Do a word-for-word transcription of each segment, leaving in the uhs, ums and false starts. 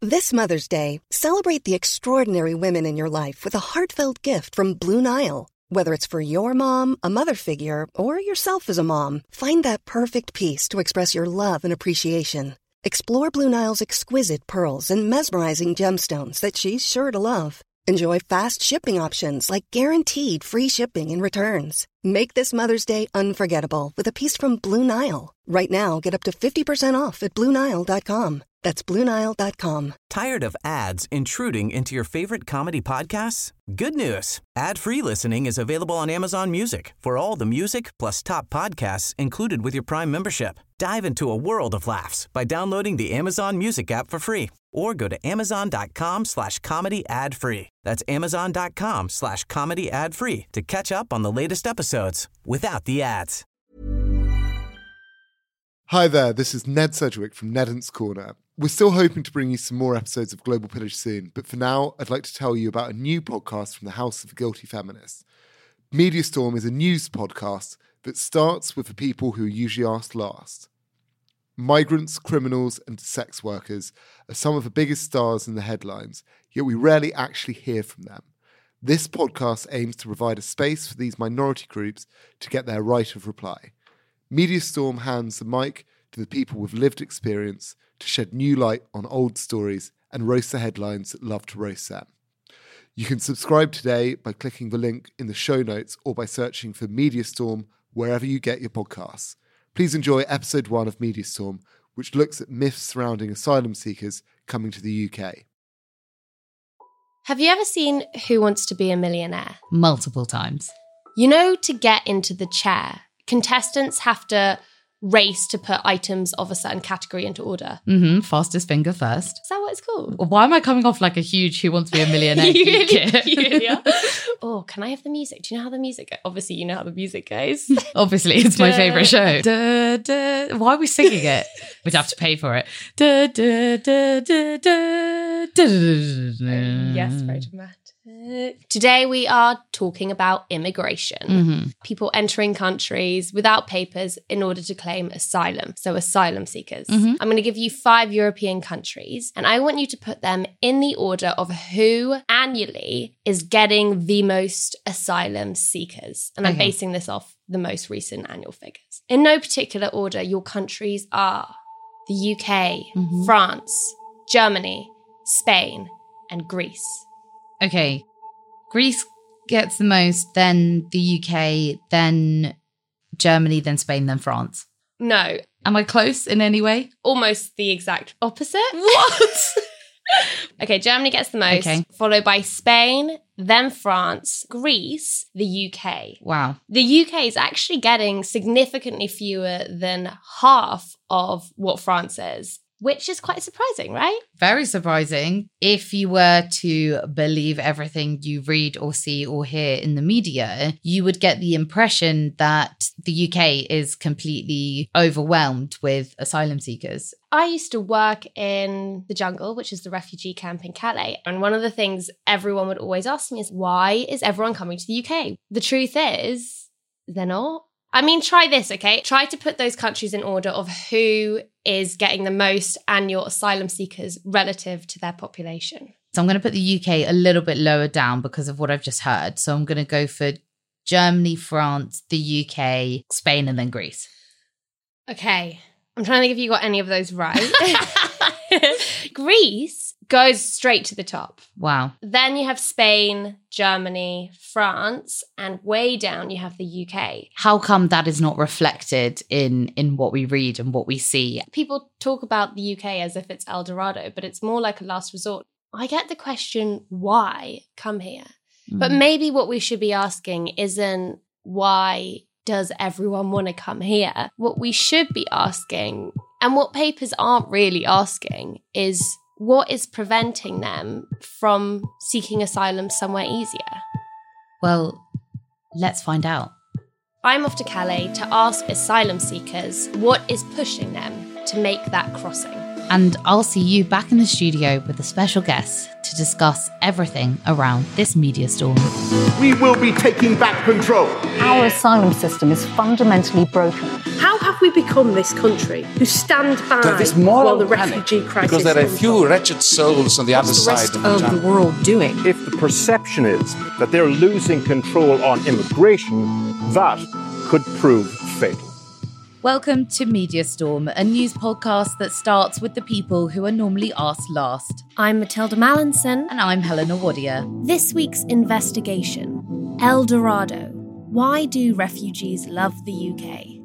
This Mother's Day, celebrate the extraordinary women in your life with a heartfelt gift from Blue Nile. Whether it's for your mom, a mother figure, or yourself as a mom, find that perfect piece to express your love and appreciation. Explore Blue Nile's exquisite pearls and mesmerizing gemstones that she's sure to love. Enjoy fast shipping options like guaranteed free shipping and returns. Make this Mother's Day unforgettable with a piece from Blue Nile. Right now, get up to fifty percent off at Blue Nile dot com. That's Blue Nile dot com. Tired of ads intruding into your favorite comedy podcasts? Good news. Ad-free listening is available on Amazon Music for all the music plus top podcasts included with your Prime membership. Dive into a world of laughs by downloading the Amazon Music app for free or go to amazon.com slash comedy ad free. That's amazon.com slash comedy ad free to catch up on the latest episodes without the ads. Hi there, this is Ned Sedgwick from Nedant's Corner. We're still hoping to bring you some more episodes of Global Pillage soon, but for now, I'd like to tell you about a new podcast from the House of Guilty Feminists. Media Storm is a news podcast that starts with the people who are usually asked last. Migrants, criminals, and sex workers are some of the biggest stars in the headlines, yet we rarely actually hear from them. This podcast aims to provide a space for these minority groups to get their right of reply. Media Storm hands the mic to the people with lived experience to shed new light on old stories and roast the headlines that love to roast them. You can subscribe today by clicking the link in the show notes or by searching for Media Storm wherever you get your podcasts. Please enjoy episode one of Media Storm, which looks at myths surrounding asylum seekers coming to the U K. Have you ever seen Who Wants to Be a Millionaire? Multiple times. You know, to get into the chair, contestants have to race to put items of a certain category into order. Mm-hmm. Fastest finger first. Is that what it's called? Why am I coming off like a huge Who Wants to Be a Millionaire? you really, you really are. Oh, can I have the music? Do you know how the music goes? Obviously, you know how the music goes. Obviously, it's my favourite show. Da, da. Why are we singing it? We'd have to pay for it. Da, da, da, da, da, da, da. Yes, very dramatic. Today we are talking about immigration. Mm-hmm. People entering countries without papers in order to claim asylum. So asylum seekers. Mm-hmm. I'm going to give you five European countries and I want you to put them in the order of who annually is getting the most asylum seekers. And I'm Okay. basing this off the most recent annual figures. In no particular order, your countries are the U K, Mm-hmm. France, Germany, Spain, and Greece. Okay. Greece gets the most, then the U K, then Germany, then Spain, then France. No, Am I close in any way? almost the exact opposite. What? Okay, Germany gets the most, Okay. followed by Spain, then France, Greece, the U K. Wow. The U K is actually getting significantly fewer than half of what France is, which is quite surprising, right? Very surprising. If you were to believe everything you read or see or hear in the media, you would get the impression that the U K is completely overwhelmed with asylum seekers. I used to work in the Jungle, which is the refugee camp in Calais. And one of the things everyone would always ask me is, why is everyone coming to the U K? The truth is, they're not. I mean, try this, okay? Try to put those countries in order of who is getting the most annual asylum seekers relative to their population. So I'm going to put the U K a little bit lower down because of what I've just heard. So I'm going to go for Germany, France, the U K, Spain, and then Greece. Okay. I'm trying to think if you got any of those right. Greece goes straight to the top. Wow. Then you have Spain, Germany, France, and way down you have the U K. How come that is not reflected in, in what we read and what we see? People talk about the U K as if it's El Dorado, but it's more like a last resort. I get the question, why come here? Mm. But maybe what we should be asking isn't why does everyone want to come here? What we should be asking, and what papers aren't really asking, is what is preventing them from seeking asylum somewhere easier? Well, let's find out. I'm off to Calais to ask asylum seekers what is pushing them to make that crossing. And I'll see you back in the studio with a special guest to discuss everything around this media storm. We will be taking back control. Our asylum system is fundamentally broken. How have we become this country who stand by while the refugee crisis because there are a few wretched souls on the other side of the, of the world doing? If the perception is that they're losing control on immigration, that could prove fatal. Welcome to Media Storm, a news podcast that starts with the people who are normally asked last. I'm Matilda Mallinson. And I'm Helena Wadia. This week's investigation, El Dorado. Why do refugees love the U K?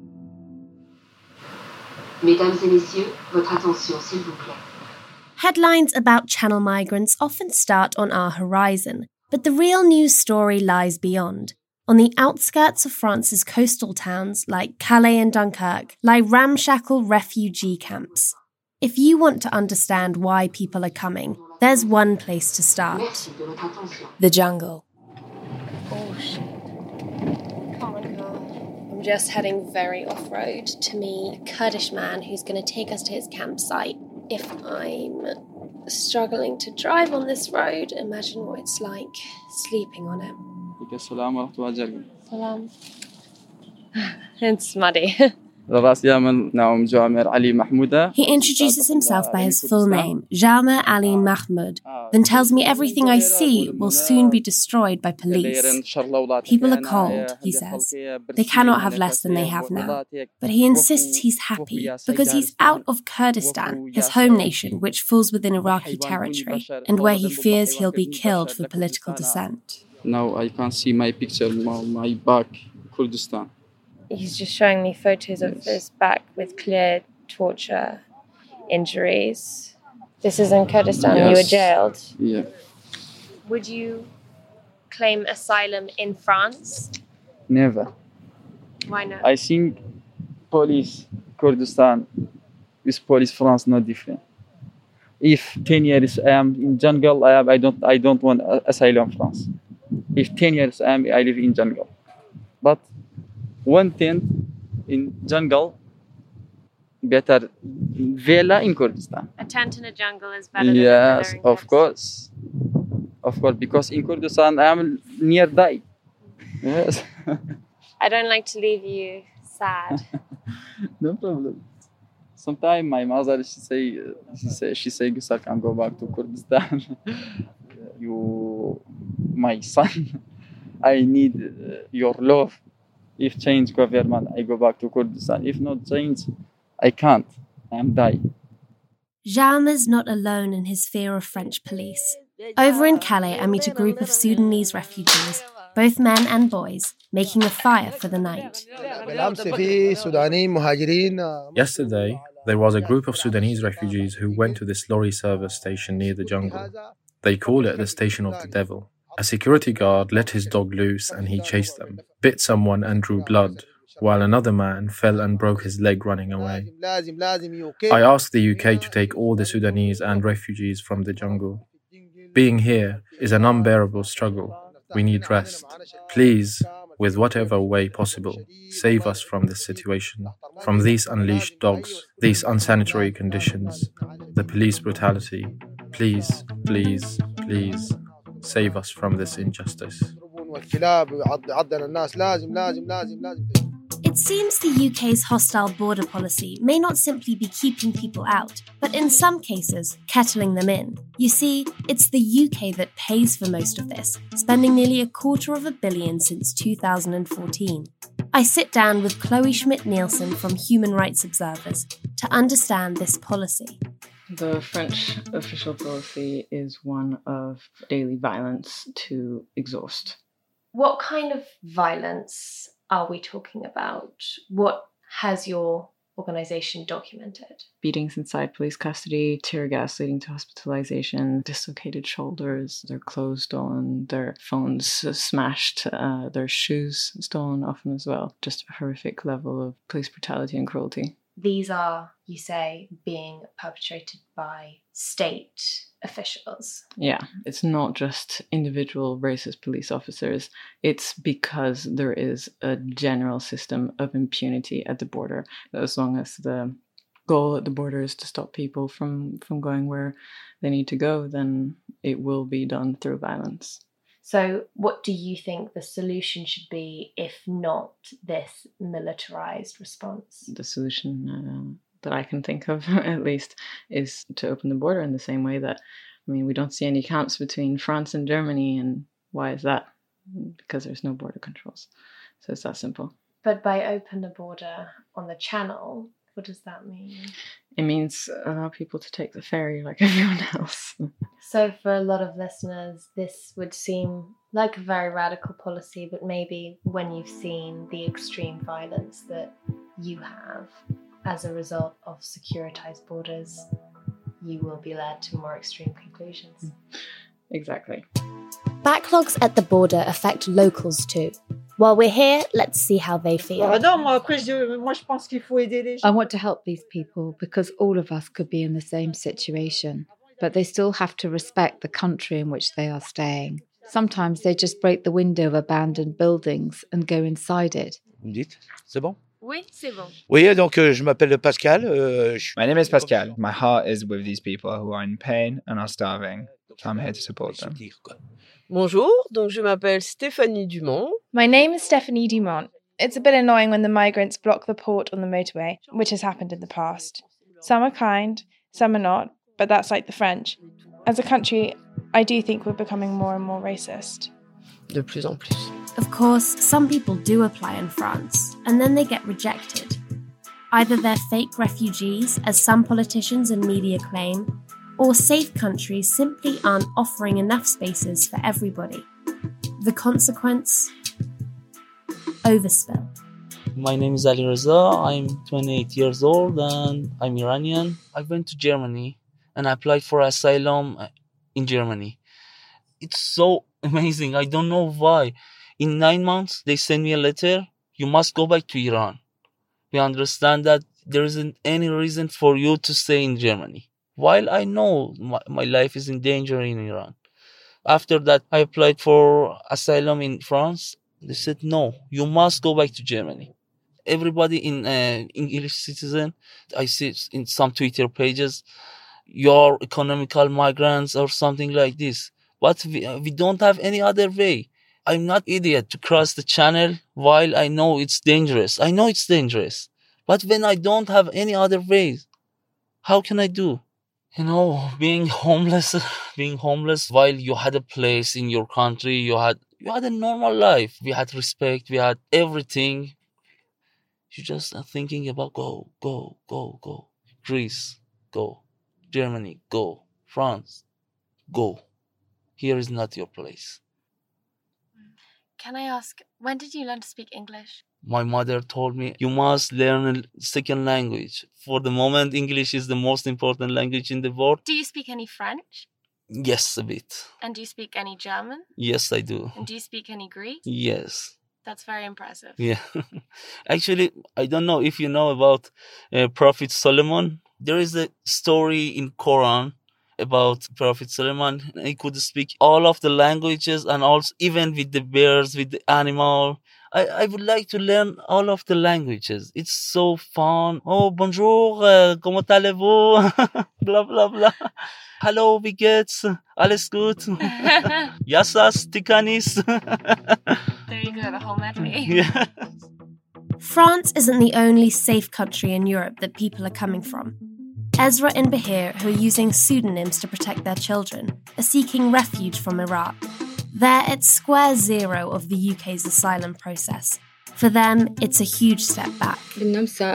Mesdames et messieurs, votre attention, s'il vous plaît. Headlines about channel migrants often start on our horizon, but the real news story lies beyond. On the outskirts of France's coastal towns like Calais and Dunkirk lie ramshackle refugee camps. If you want to understand why people are coming, there's one place to start. The jungle. Oh shit. Come on, car. I'm just heading very off-road to meet a Kurdish man who's going to take us to his campsite. If I'm struggling to drive on this road, imagine what it's like sleeping on it. Salam. It's muddy. He introduces himself by his full name, Jaume Ali Mahmoud, then tells me everything I see will soon be destroyed by police. People are cold, he says. They cannot have less than they have now. But he insists he's happy because he's out of Kurdistan, his home nation, which falls within Iraqi territory, and where he fears he'll be killed for political dissent. Now I can see my picture, my back, Kurdistan. He's just showing me photos of yes. his back with clear torture injuries. This is in Kurdistan. Yes. You were jailed. Yeah. Would you claim asylum in France? Never. Why not? I think police Kurdistan with police France not different. If ten years I am in jungle, I, am, I don't I don't want asylum in France. If ten years I am I live in jungle, but one tenth in jungle better villa in Kurdistan. A tent in a jungle is better than yes, a villa in of course, of course, because in Kurdistan I am near die. Yes. I don't like to leave you sad. No problem. Sometimes my mother she say she say she say Gusar can go back to Kurdistan. You, my son, I need uh, your love. If change government, I go back to Kurdistan. If not change, I can't. I am dying. Jaume's not alone in his fear of French police. Over in Calais, I meet a group of Sudanese refugees, both men and boys, making a fire for the night. Yesterday, there was a group of Sudanese refugees who went to this lorry service station near the jungle. They call it the Station of the Devil. A security guard let his dog loose and he chased them, bit someone and drew blood, while another man fell and broke his leg running away. I asked the U K to take all the Sudanese and refugees from the jungle. Being here is an unbearable struggle. We need rest. Please, with whatever way possible, save us from this situation, from these unleashed dogs, these unsanitary conditions, the police brutality. Please, please, please, save us from this injustice. It seems the U K's hostile border policy may not simply be keeping people out, but in some cases, kettling them in. You see, it's the U K that pays for most of this, spending nearly a quarter of a billion since two thousand fourteen. I sit down with Chloe Schmidt-Nielsen from Human Rights Observers to understand this policy. The French official policy is one of daily violence to exhaust. What kind of violence are we talking about? What has your organisation documented? Beatings inside police custody, tear gas leading to hospitalization, dislocated shoulders, their clothes stolen, their phones smashed, uh, their shoes stolen often as well. Just a horrific level of police brutality and cruelty. These are, you say, being perpetrated by state officials. Yeah, it's not just individual racist police officers. It's because there is a general system of impunity at the border. As long as the goal at the border is to stop people from, from going where they need to go, then it will be done through violence. So what do you think the solution should be, if not this militarized response? The solution uh, that I can think of, at least, is to open the border in the same way that, I mean, we don't see any camps between France and Germany, and why is that? Because there's no border controls. So it's that simple. But by open the border on the channel, what does that mean? It means allow people to take the ferry like everyone else. So for a lot of listeners, this would seem like a very radical policy, but maybe when you've seen the extreme violence that you have as a result of securitized borders, you will be led to more extreme conclusions. Exactly. Backlogs at the border affect locals too. While we're here, let's see how they feel. I want to help these people because all of us could be in the same situation, but they still have to respect the country in which they are staying. Sometimes they just break the window of abandoned buildings and go inside it. Vous me dites? C'est bon? Oui, c'est bon. Oui, donc euh, je m'appelle Pascal. Euh, je... My name is Pascal. My heart is with these people who are in pain and are starving. So I'm here to support them. Bonjour, donc je m'appelle Stéphanie Dumont. My name is Stephanie Dumont. It's a bit annoying when the migrants block the port on the motorway, which has happened in the past. Some are kind, some are not, but that's like the French. As a country, I do think we're becoming more and more racist. De plus en plus. Of course, some people do apply in France, and then they get rejected. Either they're fake refugees, as some politicians and media claim, or safe countries simply aren't offering enough spaces for everybody. The consequence? Overspill. My name is Ali Reza. I'm twenty-eight years old and I'm Iranian. I went to Germany and I applied for asylum in Germany. It's so amazing. I don't know why. In nine months, they sent me a letter. You must go back to Iran. We understand that there isn't any reason for you to stay in Germany. While I know my, my life is in danger in Iran. After that, I applied for asylum in France. They said, no, you must go back to Germany. Everybody in uh, English citizen, I see in some Twitter pages, you're economical migrants or something like this. But we, we don't have any other way. I'm not idiot to cross the channel while I know it's dangerous. I know it's dangerous. But when I don't have any other ways, how can I do? You know, being homeless, being homeless while you had a place in your country, you had you had a normal life. We had respect, we had everything. You just are thinking about go, go, go, go. Greece, go. Germany, go. France, go. Here is not your place. Can I ask, when did you learn to speak English? My mother told me, you must learn a second language. For the moment, English is the most important language in the world. Do you speak any French? Yes, a bit. And do you speak any German? Yes, I do. And do you speak any Greek? Yes. That's very impressive. Yeah. Actually, I don't know if you know about uh, Prophet Solomon. There is a story in Quran about Prophet Solomon. He could speak all of the languages and also even with the birds, with the animal. I, I would like to learn all of the languages. It's so fun. Oh, bonjour, uh, comment allez-vous? Blah, blah, blah. Hello, wie geht's? Alles gut? Yassas, tikanis. There you go, the whole medley. Yeah. France isn't the only safe country in Europe that people are coming from. Ezra and Bahir, who are using pseudonyms to protect their children, are seeking refuge from Iraq. They're at square zero of the U K's asylum process. For them, it's a huge step back. They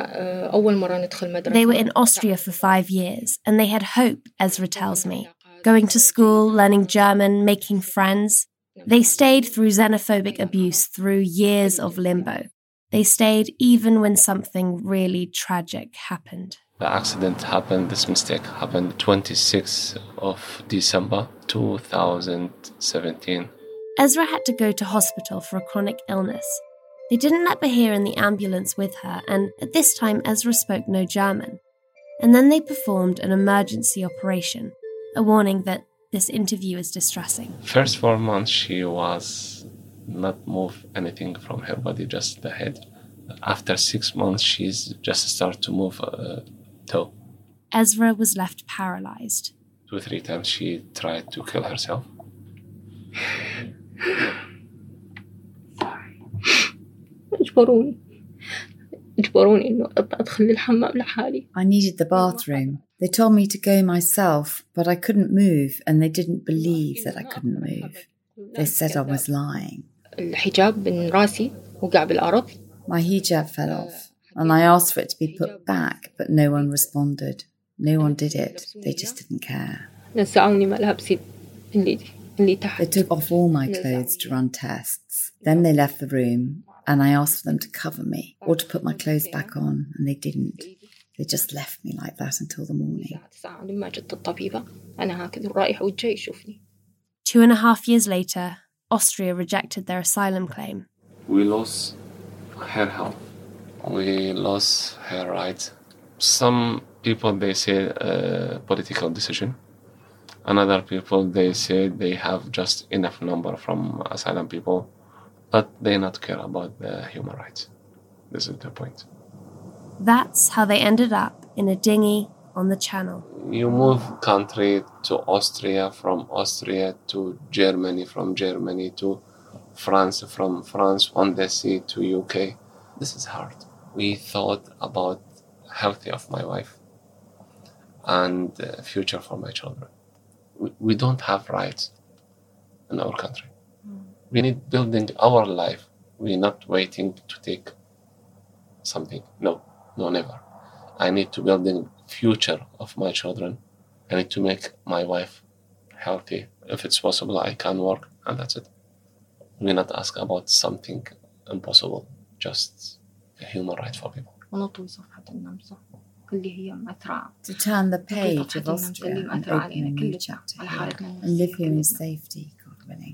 were in Austria for five years, and they had hope, Ezra tells me. Going to school, learning German, making friends. They stayed through xenophobic abuse, through years of limbo. They stayed even when something really tragic happened. The accident happened, this mistake happened twenty-sixth of December two thousand seventeen. Ezra had to go to hospital for a chronic illness. They didn't let Bahir in the ambulance with her, and at this time Ezra spoke no German. And then they performed an emergency operation, a warning that this interview is distressing. First four months she was not move anything from her body, just the head. After six months she's just start to move uh, toe. Ezra was left paralyzed. Two or three times she tried to kill herself. اجبروني اجبروني إنه أدخل الحمام لحالي. I needed the bathroom. They told me to go myself, but I couldn't move, and they didn't believe that I couldn't move. They said I was lying. الحجاب من راسي وقع بالأرض. My hijab fell off, and I asked for it to be put back, but no one responded. No one did it. They just didn't care. نزعوني ملابسي اللي اللي تحت. They took off all my clothes to run tests. Then they left the room, and I asked for them to cover me or to put my clothes back on, and they didn't. They just left me like that until the morning. Two and a half years later, Austria rejected their asylum claim. We lost her health. We lost her rights. Some people, they say a political decision. Another people, they say they have just enough number from asylum people, but they not care about the human rights. This is the point. That's how they ended up in a dinghy on the Channel. You move country to Austria, from Austria to Germany, from Germany to France, from France on the sea to U K. This is hard. We thought about health of my wife and the future for my children. We, we don't have rights in our country. Mm. We need building our life. We're not waiting to take something. No, no, never. I need to build the future of my children. I need to make my wife healthy. If it's possible, I can work, and that's it. We not ask about something impossible, just a human right for people. To turn the page of Austria and open a new chapter here and live here in safety, God willing.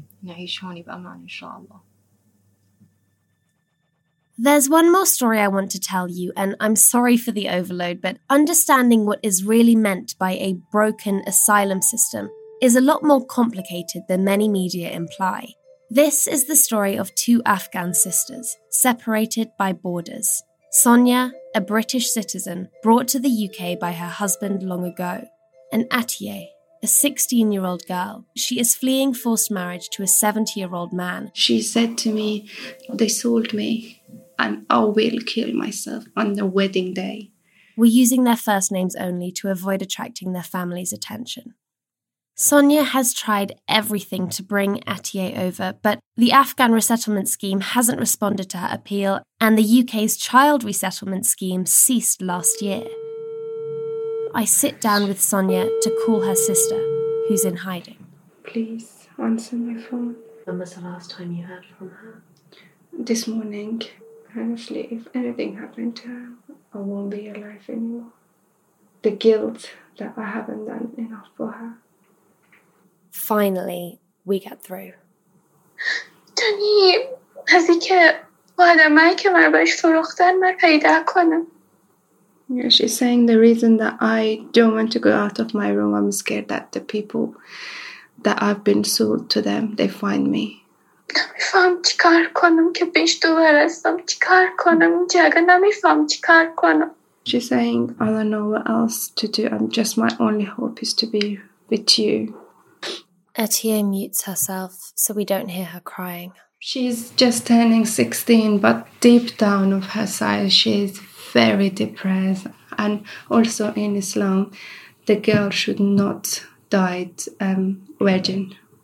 There's one more story I want to tell you, and I'm sorry for the overload, but understanding what is really meant by a broken asylum system is a lot more complicated than many media imply. This is the story of two Afghan sisters, separated by borders. Sonia, a British citizen, brought to the U K by her husband long ago, and Atiye, a sixteen-year-old girl. She is fleeing forced marriage to a seventy-year-old man. She said to me, they sold me, and I will kill myself on the wedding day. We're using their first names only to avoid attracting their family's attention. Sonia has tried everything to bring Atiye over, but the Afghan resettlement scheme hasn't responded to her appeal, and the U K's child resettlement scheme ceased last year. I sit down with Sonia to call her sister, who's in hiding. Please answer my phone. When was the last time you heard from her? This morning. Honestly, if anything happened to her, I won't be alive anymore. The guilt that I haven't done enough for her. Finally, we get through. دنی از اینکه آدمایی که من بهش فروختن من پیدا کنم. Yeah, she's saying the reason that I don't want to go out of my room, I'm scared that the people that I've been sold to them, they find me. نمیفهم چیکار کنم که بهش دو برسم چیکار کنم این جگه نمیفهم چیکار کنم. She's saying I don't know what else to do and just my only hope is to be with you. Atiye mutes herself so we don't hear her crying. She's just turning sixteen, but deep down of her side she's very depressed. And also in Islam, the girl should not die um, virgin.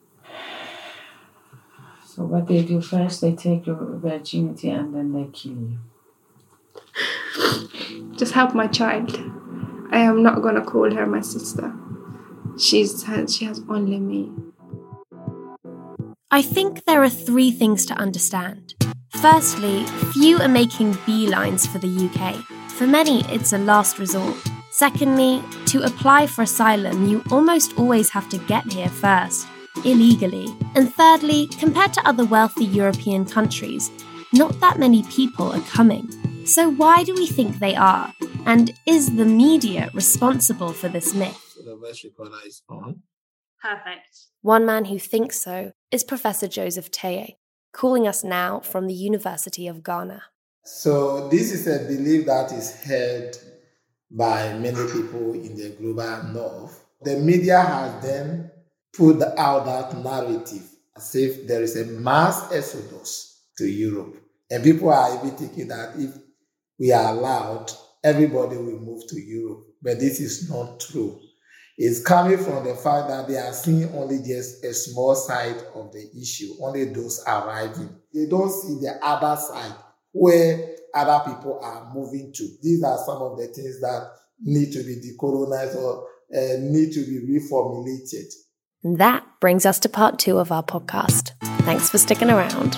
So what they do first, they take your virginity and then they kill you. Just help my child. I am not going to call her my sister. She's She has only me. I think there are three things to understand. Firstly, few are making beelines for the U K. For many, it's a last resort. Secondly, to apply for asylum, you almost always have to get here first, illegally. And thirdly, compared to other wealthy European countries, not that many people are coming. So why do we think they are? And is the media responsible for this myth? Perfect. One man who thinks so is Professor Joseph Teye, calling us now from the University of Ghana. So this is a belief that is held by many people in the global north. The media has then put out that narrative as if there is a mass exodus to Europe. And people are even thinking that if we are allowed, everybody will move to Europe. But this is not true. It's coming from the fact that they are seeing only just a small side of the issue, only those arriving. They don't see the other side where other people are moving to. These are some of the things that need to be decolonized or uh, need to be reformulated. That brings us to part two of our podcast. Thanks for sticking around.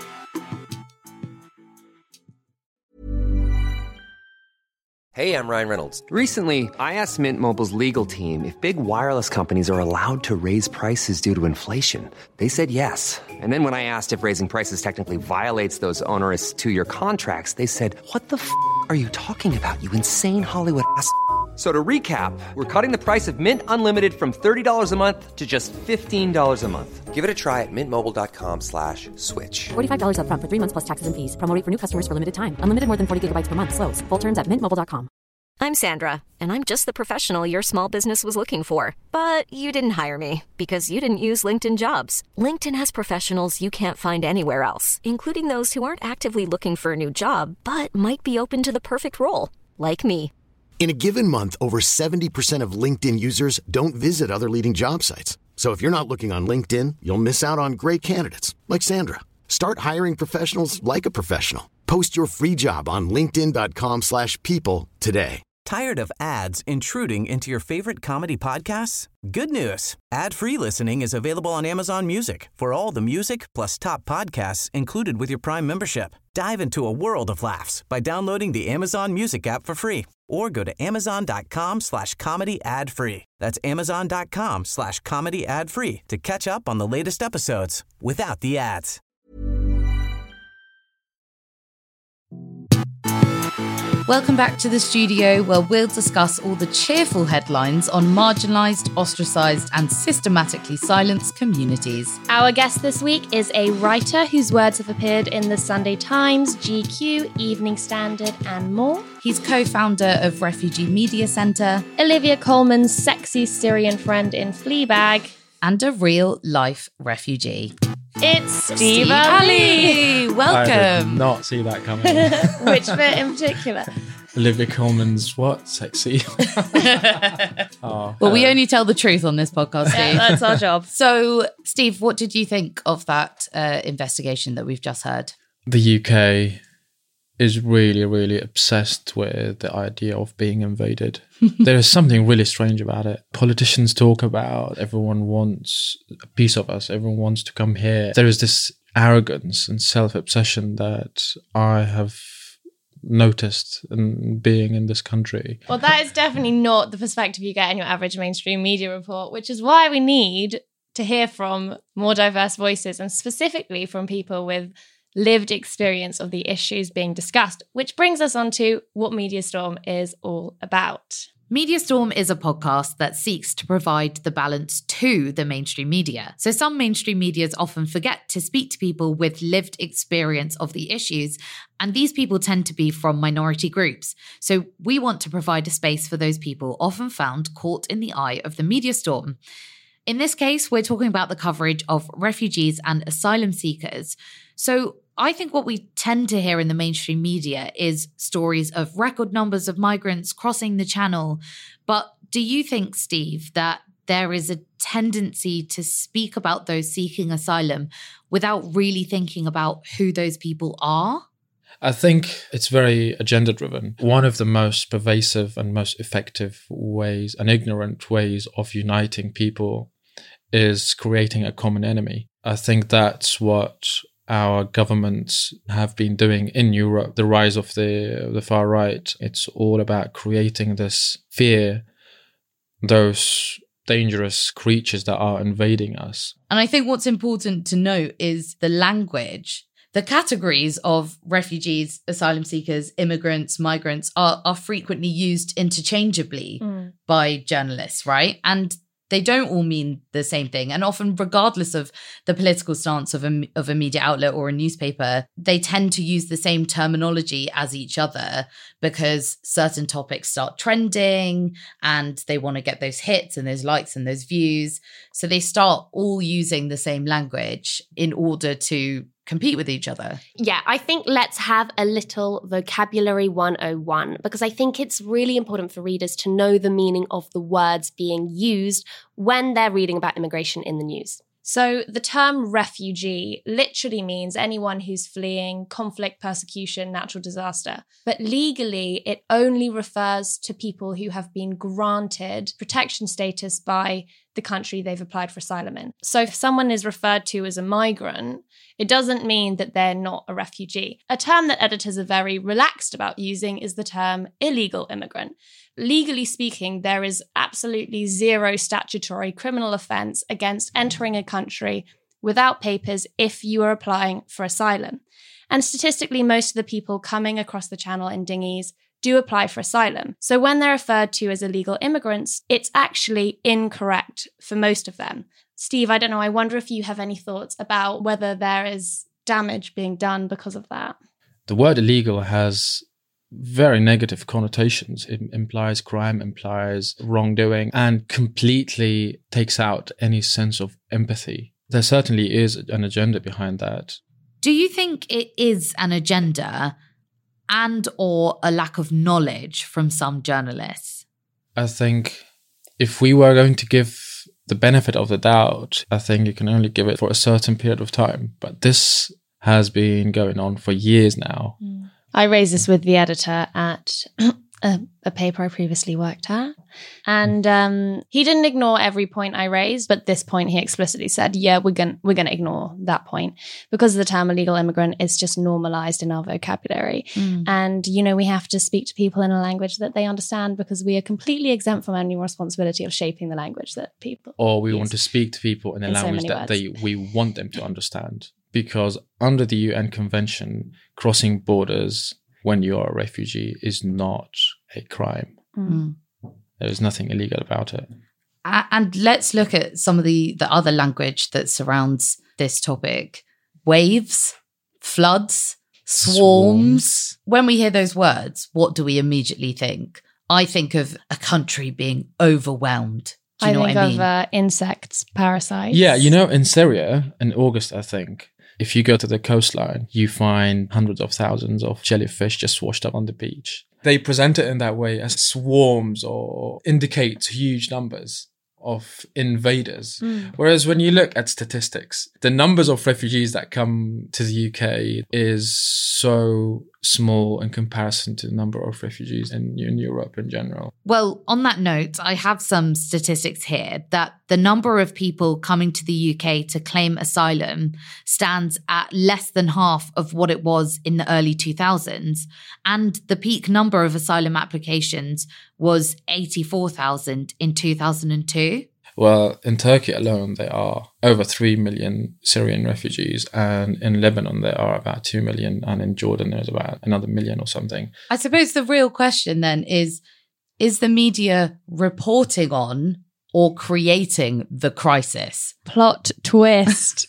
Hey, I'm Ryan Reynolds. Recently, I asked Mint Mobile's legal team if big wireless companies are allowed to raise prices due to inflation. They said yes. And then when I asked if raising prices technically violates those onerous two-year contracts, they said, what the f*** are you talking about, you insane Hollywood ass f- So to recap, we're cutting the price of Mint Unlimited from thirty dollars a month to just fifteen dollars a month. Give it a try at mintmobile.com slash switch. forty-five dollars up front for three months plus taxes and fees. Promo rate for new customers for limited time. Unlimited more than forty gigabytes per month. Slows full terms at mint mobile dot com. I'm Sandra, and I'm just the professional your small business was looking for. But you didn't hire me because you didn't use LinkedIn Jobs. LinkedIn has professionals you can't find anywhere else, including those who aren't actively looking for a new job, but might be open to the perfect role, like me. In a given month, over seventy percent of LinkedIn users don't visit other leading job sites. So if you're not looking on LinkedIn, you'll miss out on great candidates like Sandra. Start hiring professionals like a professional. Post your free job on linkedin.com slash people today. Tired of ads intruding into your favorite comedy podcasts? Good news. Ad-free listening is available on Amazon Music for all the music plus top podcasts included with your Prime membership. Dive into a world of laughs by downloading the Amazon Music app for free or go to amazon.com slash comedy ad free. That's amazon.com slash comedy ad free to catch up on the latest episodes without the ads. Welcome back to the studio, where we'll discuss all the cheerful headlines on marginalised, ostracised and systematically silenced communities. Our guest this week is a writer whose words have appeared in the Sunday Times, G Q, Evening Standard and more. He's co-founder of Refugee Media Centre, Olivia Colman's sexy Syrian friend in Fleabag, and a real-life refugee. It's Steve, Steve Ali. Ali. Welcome. I did not see that coming. Which bit in particular? Olivia Colman's what? Sexy. oh, well, uh, we only tell the truth on this podcast, Steve. Yeah, that's our job. So, Steve, what did you think of that uh, investigation that we've just heard? The U K is really, really obsessed with the idea of being invaded. There is something really strange about it. Politicians talk about everyone wants a piece of us. Everyone wants to come here. There is this arrogance and self-obsession that I have noticed in being in this country. Well, that is definitely not the perspective you get in your average mainstream media report, which is why we need to hear from more diverse voices, and specifically from people with lived experience of the issues being discussed, which brings us on to what Mediastorm is all about. Mediastorm is a podcast that seeks to provide the balance to the mainstream media. So some mainstream medias often forget to speak to people with lived experience of the issues, and these people tend to be from minority groups. So we want to provide a space for those people often found caught in the eye of the media storm. In this case, we're talking about the coverage of refugees and asylum seekers. So I think what we tend to hear in the mainstream media is stories of record numbers of migrants crossing the channel. But do you think, Steve, that there is a tendency to speak about those seeking asylum without really thinking about who those people are? I think it's very agenda driven. One of the most pervasive and most effective ways and ignorant ways of uniting people is creating a common enemy. I think that's what our governments have been doing in Europe. The rise of the the far right, it's all about creating this fear, those dangerous creatures that are invading us. And I think what's important to note is the language. The categories of refugees, asylum seekers, immigrants, migrants are, are frequently used interchangeably mm. by journalists, right? And They don't all mean the same thing. And often, regardless of the political stance of a, of a media outlet or a newspaper, they tend to use the same terminology as each other because certain topics start trending and they want to get those hits and those likes and those views. So they start all using the same language in order to compete with each other. Yeah, I think let's have a little vocabulary one oh one, because I think it's really important for readers to know the meaning of the words being used when they're reading about immigration in the news. So the term refugee literally means anyone who's fleeing conflict, persecution, natural disaster. But legally, it only refers to people who have been granted protection status by the country they've applied for asylum in. So if someone is referred to as a migrant, it doesn't mean that they're not a refugee. A term that editors are very relaxed about using is the term illegal immigrant. Legally speaking, there is absolutely zero statutory criminal offence against entering a country without papers if you are applying for asylum. And statistically, most of the people coming across the channel in dinghies do apply for asylum. So when they're referred to as illegal immigrants, it's actually incorrect for most of them. Steve, I don't know, I wonder if you have any thoughts about whether there is damage being done because of that. The word illegal has very negative connotations. It implies crime, implies wrongdoing, and completely takes out any sense of empathy. There certainly is an agenda behind that. Do you think it is an agenda and or a lack of knowledge from some journalists? I think if we were going to give the benefit of the doubt, I think you can only give it for a certain period of time. But this has been going on for years now. Mm. I raised this with the editor at a, a paper I previously worked at. And um, he didn't ignore every point I raised, but this point he explicitly said, yeah, we're going we're going to ignore that point because the term illegal immigrant is just normalized in our vocabulary. Mm. And, you know, we have to speak to people in a language that they understand because we are completely exempt from any responsibility of shaping the language that people Or we use. want to speak to people in a In so language many that words. they we want them to understand. Because under the U N Convention, crossing borders when you are a refugee is not a crime. Mm. There is nothing illegal about it. A- And let's look at some of the, the other language that surrounds this topic. Waves, floods, swarms. Swarms. When we hear those words, what do we immediately think? I think of a country being overwhelmed. Do you I know think what I mean? of uh, insects, parasites. Yeah, you know, in Syria, in August, I think, if you go to the coastline, you find hundreds of thousands of jellyfish just washed up on the beach. They present it in that way as swarms or indicate huge numbers of invaders. Mm. Whereas when you look at statistics, the numbers of refugees that come to the U K is so small in comparison to the number of refugees in, in Europe in general. Well, on that note, I have some statistics here that the number of people coming to the U K to claim asylum stands at less than half of what it was in the early two thousands. And the peak number of asylum applications was eighty-four thousand in two thousand two. Well, in Turkey alone, there are over three million Syrian refugees, and in Lebanon, there are about two million, and in Jordan, there's about another million or something. I suppose the real question then is, is the media reporting on or creating the crisis? Plot twist.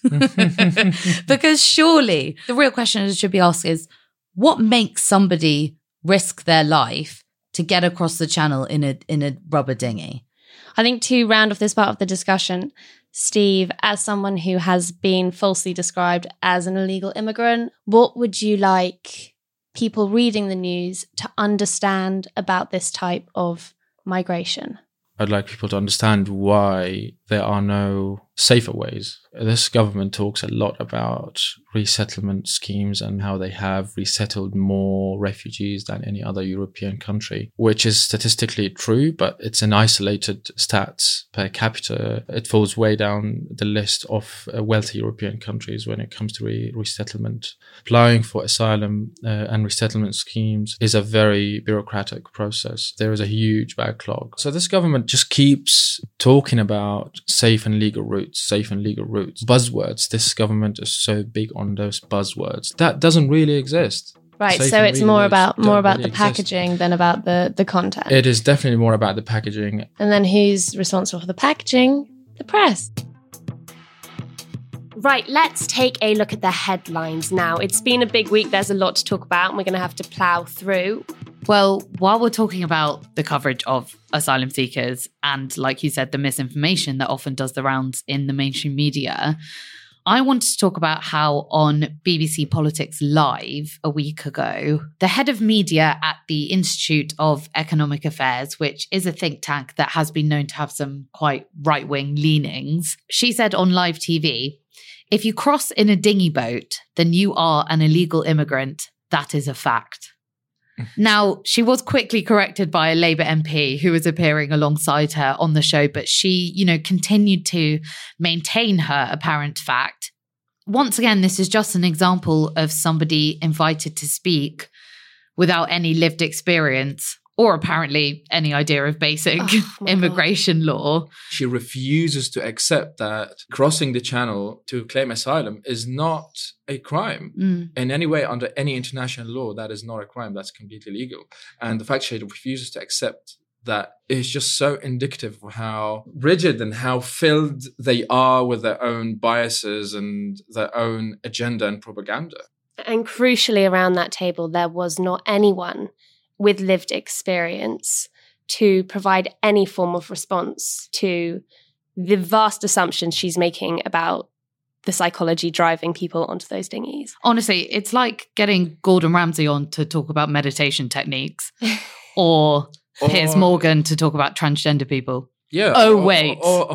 Because surely the real question that should be asked is, what makes somebody risk their life to get across the channel in a in a rubber dinghy? I think to round off this part of the discussion, Steve, as someone who has been falsely described as an illegal immigrant, what would you like people reading the news to understand about this type of migration? I'd like people to understand why there are no safer ways. This government talks a lot about resettlement schemes and how they have resettled more refugees than any other European country, which is statistically true, but it's an isolated stats per capita. It falls way down the list of uh, wealthy European countries when it comes to re- resettlement. Applying for asylum uh, and resettlement schemes is a very bureaucratic process. There is a huge backlog. So this government just keeps talking about safe and legal routes, safe and legal routes. Buzzwords. This government is so big on those buzzwords. That doesn't really exist. Right, safe so and it's reading more words about don't more about really the exist. packaging than about the the content. It is definitely more about the packaging. And then who's responsible for the packaging? The press. Right, let's take a look at the headlines now. It's been a big week. There's a lot to talk about, and we're going to have to plough through. Well, while we're talking about the coverage of asylum seekers and, like you said, the misinformation that often does the rounds in the mainstream media, I wanted to talk about how on B B C Politics Live a week ago, the head of media at the Institute of Economic Affairs, which is a think tank that has been known to have some quite right-wing leanings, she said on live T V, if you cross in a dinghy boat, then you are an illegal immigrant. That is a fact. Now, she was quickly corrected by a Labour M P who was appearing alongside her on the show, but she, you know, continued to maintain her apparent fact. Once again, this is just an example of somebody invited to speak without any lived experience or apparently any idea of basic oh, immigration law. She refuses to accept that crossing the channel to claim asylum is not a crime Mm. in any way under any international law. That is not a crime. That's completely legal. And the fact she refuses to accept that is just so indicative of how rigid and how filled they are with their own biases and their own agenda and propaganda. And crucially, around that table, there was not anyone with lived experience to provide any form of response to the vast assumptions she's making about the psychology driving people onto those dinghies. Honestly, it's like getting Gordon Ramsay on to talk about meditation techniques or Piers Or- Morgan to talk about transgender people. Yeah. Oh, or- wait. or- or-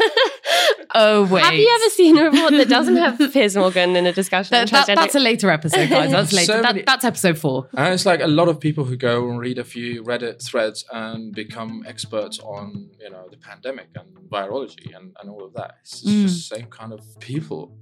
Oh, wait. Have you ever seen a report that doesn't have Piers Morgan in a discussion? That- on that- transgender? that's a later episode, guys. That's later. So That- many- that's episode four. And it's like a lot of people who go and read a few Reddit threads and become experts on, you know, the pandemic and virology and, and all of that. It's Mm. just the same kind of people.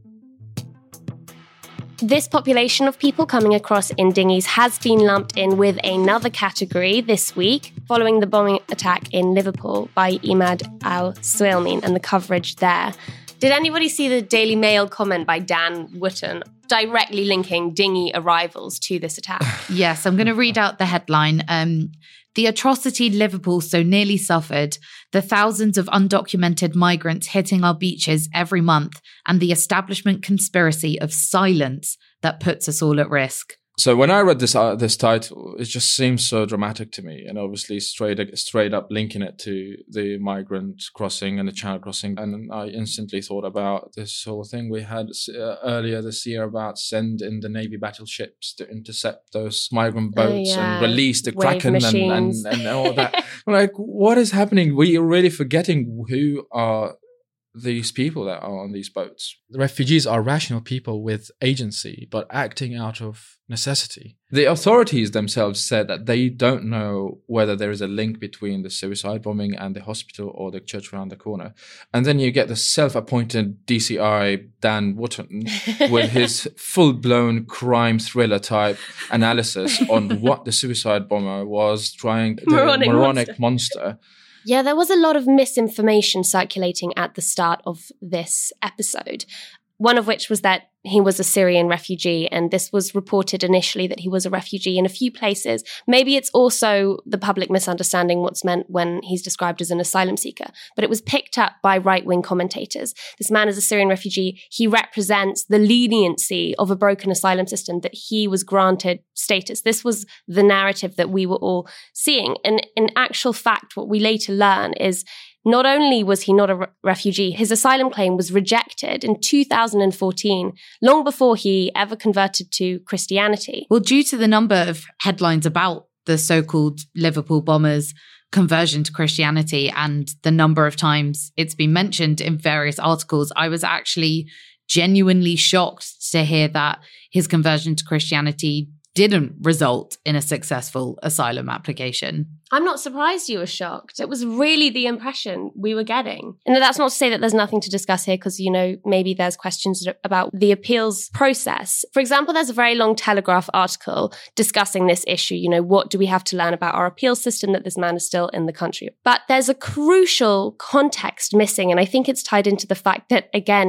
This population of people coming across in dinghies has been lumped in with another category this week, following the bombing attack in Liverpool by Imad al-Suleimani and the coverage there. Did anybody see the Daily Mail comment by Dan Wootton directly linking dinghy arrivals to this attack? Yes, I'm going to read out the headline. Um, the atrocity Liverpool so nearly suffered, the thousands of undocumented migrants hitting our beaches every month, and the establishment conspiracy of silence that puts us all at risk. So when I read this uh, this title, it just seems so dramatic to me, and obviously straight straight up linking it to the migrant crossing and the channel crossing, and I instantly thought about this whole thing we had uh, earlier this year about send in the Navy battleships to intercept those migrant Oh, boats yeah. and release the Wave Kraken and, and, machines. and all that. Like, what is happening? We are really forgetting who are these people that are on these boats. The refugees are rational people with agency, but acting out of necessity. The authorities themselves said that they don't know whether there is a link between the suicide bombing and the hospital or the church around the corner. And then you get the self-appointed D C I Dan Wootton with his full-blown crime thriller type analysis on what the suicide bomber was trying, the Moronic moronic monster. Yeah, there was a lot of misinformation circulating at the start of this episode. One of which was that he was a Syrian refugee, and this was reported initially that he was a refugee in a few places. Maybe it's also the public misunderstanding what's meant when he's described as an asylum seeker, but it was picked up by right-wing commentators. This man is a Syrian refugee. He represents the leniency of a broken asylum system, that he was granted status. This was the narrative that we were all seeing. And in actual fact, what we later learn is not only was he not a re- refugee, his asylum claim was rejected in two thousand fourteen, long before he ever converted to Christianity. Well, due to the number of headlines about the so-called Liverpool bombers' conversion to Christianity and the number of times it's been mentioned in various articles, I was actually genuinely shocked to hear that his conversion to Christianity didn't result in a successful asylum application. I'm not surprised you were shocked. It was really the impression we were getting. And that's not to say that there's nothing to discuss here, because, you know, maybe there's questions about the appeals process. For example, there's a very long Telegraph article discussing this issue. You know, what do we have to learn about our appeals system that this man is still in the country? But there's a crucial context missing. And I think it's tied into the fact that, again,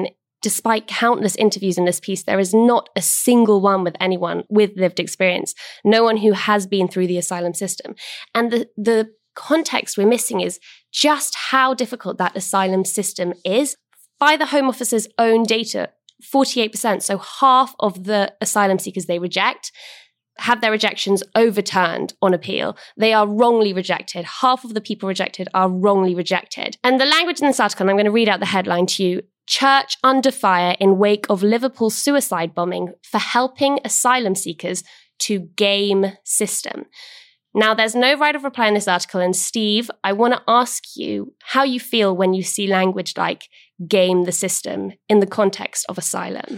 despite countless interviews in this piece, there is not a single one with anyone with lived experience, no one who has been through the asylum system. And the, the context we're missing is just how difficult that asylum system is. By the Home Office's own data, forty-eight percent, so half of the asylum seekers they reject, have their rejections overturned on appeal. They are wrongly rejected. Half of the people rejected are wrongly rejected. And the language in this article, and I'm going to read out the headline to you, Church under fire in wake of Liverpool suicide bombing for helping asylum seekers to game system. Now, there's no right of reply in this article. And Steve, I want to ask you how you feel when you see language like game the system in the context of asylum.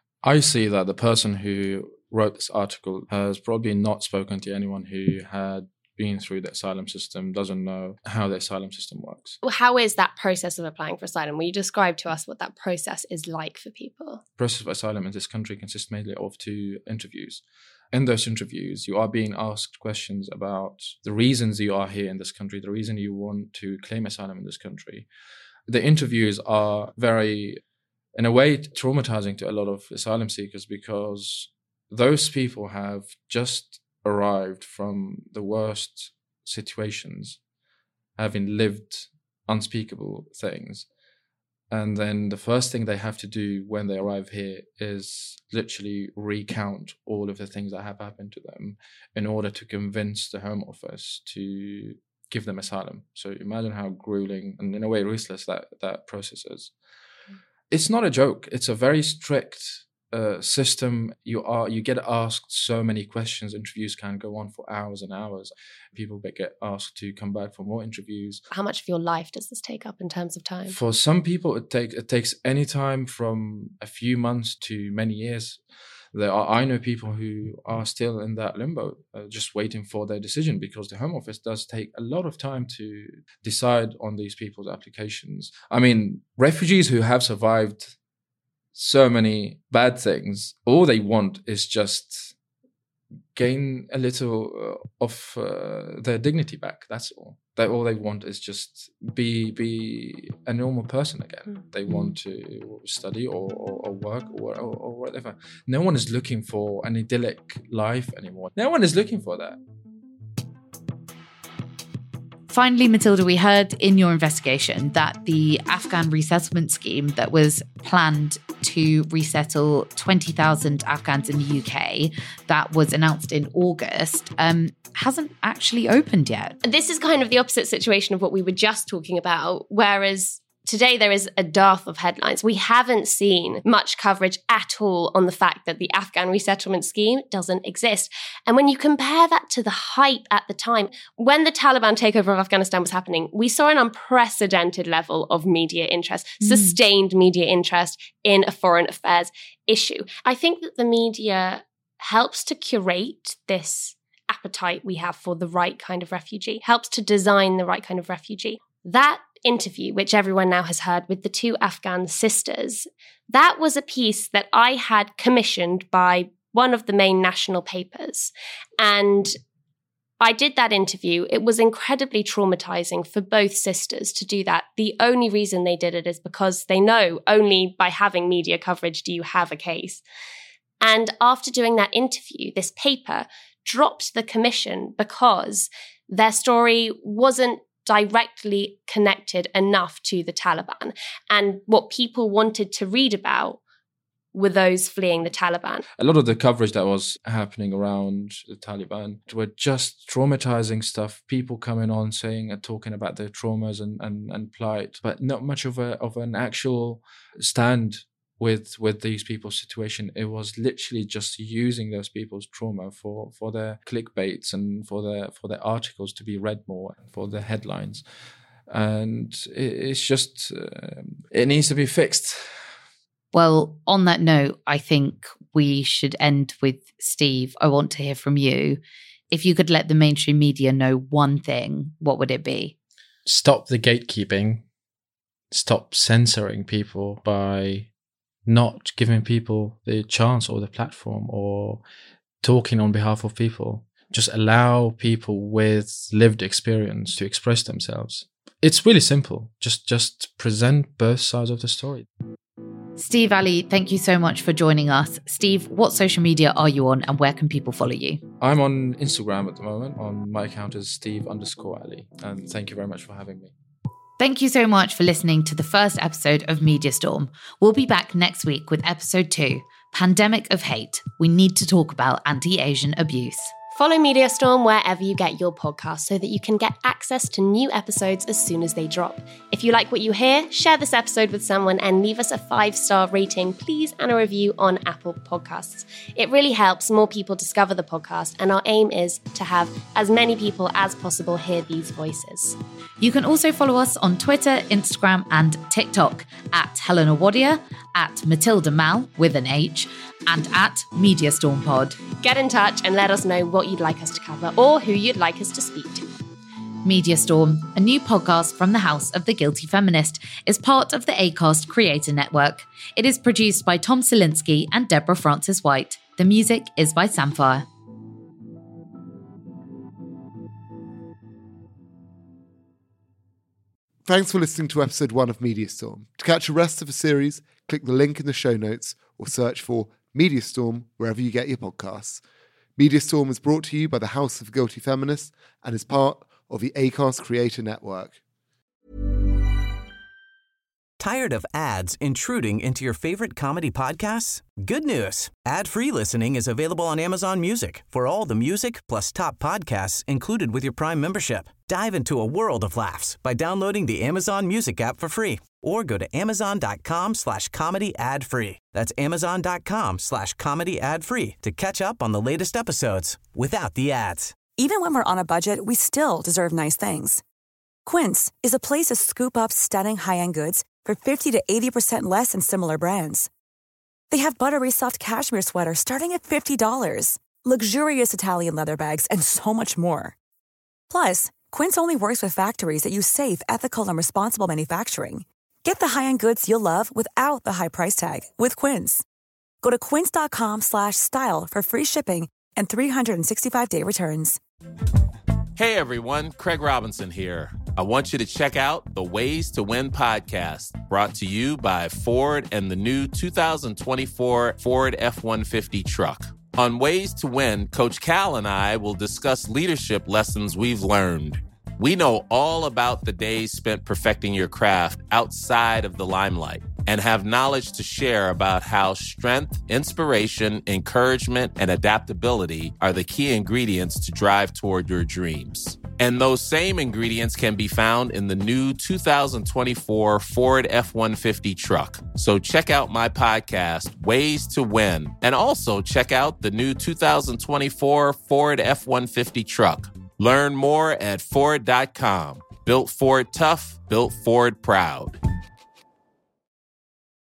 I see that the person who wrote this article has probably not spoken to anyone who had been through the asylum system, doesn't know how the asylum system works. Well, how is that process of applying for asylum? Will you describe to us what that process is like for people? The process of asylum in this country consists mainly of two interviews. In those interviews, you are being asked questions about the reasons you are here in this country, the reason you want to claim asylum in this country. The interviews are very, in a way, traumatizing to a lot of asylum seekers because those people have just arrived from the worst situations, having lived unspeakable things. And then the first thing they have to do when they arrive here is literally recount all of the things that have happened to them in order to convince the Home Office to give them asylum. So imagine how grueling and in a way ruthless that, that process is. It's not a joke. It's a very strict Uh, system. You are you get asked so many questions. Interviews can go on for hours and hours. People get asked to come back for more interviews. How much of your life does this take up in terms of time? For some people, it takes it takes any time from a few months to many years. There are I know people who are still in that limbo, uh, just waiting for their decision because the Home Office does take a lot of time to decide on these people's applications. I mean, refugees who have survived so many bad things, all they want is just gain a little uh, of uh, their dignity back. That's all. That all they want is just be be a normal person again. Mm. They want to study or, or, or work or, or, or whatever. No one is looking for an idyllic life anymore. No one is looking for that. Finally, Matilda, we heard in your investigation that the Afghan resettlement scheme that was planned to resettle twenty thousand Afghans in the U K that was announced in August um, hasn't actually opened yet. This is kind of the opposite situation of what we were just talking about, whereas today there is a dearth of headlines. We haven't seen much coverage at all on the fact that the Afghan resettlement scheme doesn't exist. And when you compare that to the hype at the time, when the Taliban takeover of Afghanistan was happening, we saw an unprecedented level of media interest, mm. sustained media interest in a foreign affairs issue. I think that the media helps to curate this appetite we have for the right kind of refugee, helps to design the right kind of refugee. That interview, which everyone now has heard with the two Afghan sisters, that was a piece that I had commissioned by one of the main national papers. And I did that interview. It was incredibly traumatizing for both sisters to do that. The only reason they did it is because they know only by having media coverage do you have a case. And after doing that interview, this paper dropped the commission because their story wasn't directly connected enough to the Taliban. And what people wanted to read about were those fleeing the Taliban. A lot of the coverage that was happening around the Taliban were just traumatizing stuff. People coming on saying and talking about their traumas and, and, and plight, but not much of a of an actual stand with with these people's situation. It was literally just using those people's trauma for, for their clickbaits and for their for their articles to be read more, for their headlines. And it, it's just, uh, it needs to be fixed. Well, on that note, I think we should end with Steve. I want to hear from you. If you could let the mainstream media know one thing, what would it be? Stop the gatekeeping. Stop censoring people by not giving people the chance or the platform or talking on behalf of people. Just allow people with lived experience to express themselves. It's really simple. Just, just present both sides of the story. Steve Ali, thank you so much for joining us. Steve, what social media are you on and where can people follow you? I'm on Instagram at the moment. On my account is Steve underscore Ali. And thank you very much for having me. Thank you so much for listening to the first episode of Media Storm. We'll be back next week with episode two, Pandemic of Hate. We need to talk about anti-Asian abuse. Follow Media Storm wherever you get your podcasts so that you can get access to new episodes as soon as they drop. If you like what you hear, share this episode with someone and leave us a five-star rating, please, and a review on Apple Podcasts. It really helps more people discover the podcast, and our aim is to have as many people as possible hear these voices. You can also follow us on Twitter, Instagram, and TikTok at Helena Wadia, at Matilda Mal with an H, and at Media Storm Pod. Get in touch and let us know what you'd like us to cover or who you'd like us to speak to. Media Storm, a new podcast from the House of the Guilty Feminist, is part of the Acast Creator Network. It is produced by Tom Selinsky and Deborah Francis-White. The music is by Samphire. Thanks for listening to episode one of Media Storm. To catch the rest of the series, click the link in the show notes or search for Media Storm wherever you get your podcasts. Media Storm is brought to you by the House of Guilty Feminists and is part of the Acast Creator Network. Tired of ads intruding into your favorite comedy podcasts? Good news. Ad-free listening is available on Amazon Music for all the music plus top podcasts included with your Prime membership. Dive into a world of laughs by downloading the Amazon Music app for free or go to amazon.com slash comedy ad free. That's amazon.com slash comedy ad free to catch up on the latest episodes without the ads. Even when we're on a budget, we still deserve nice things. Quince is a place to scoop up stunning high-end goods for fifty to eighty percent less than similar brands. They have buttery soft cashmere sweaters starting at fifty dollars, luxurious Italian leather bags, and so much more. Plus, Quince only works with factories that use safe, ethical, and responsible manufacturing. Get the high-end goods you'll love without the high price tag with Quince. Go to quince.com slash style for free shipping and three sixty-five day returns. Hey everyone, Craig Robinson here. I want you to check out the Ways to Win podcast, brought to you by Ford and the new two thousand twenty-four Ford F one fifty truck. On Ways to Win, Coach Cal and I will discuss leadership lessons we've learned. We know all about the days spent perfecting your craft outside of the limelight and have knowledge to share about how strength, inspiration, encouragement, and adaptability are the key ingredients to drive toward your dreams. And those same ingredients can be found in the new two thousand twenty-four Ford F one fifty truck. So check out my podcast, Ways to Win, and also check out the new two thousand twenty-four Ford F one fifty truck. Learn more at Ford dot com. Built Ford tough, built Ford proud.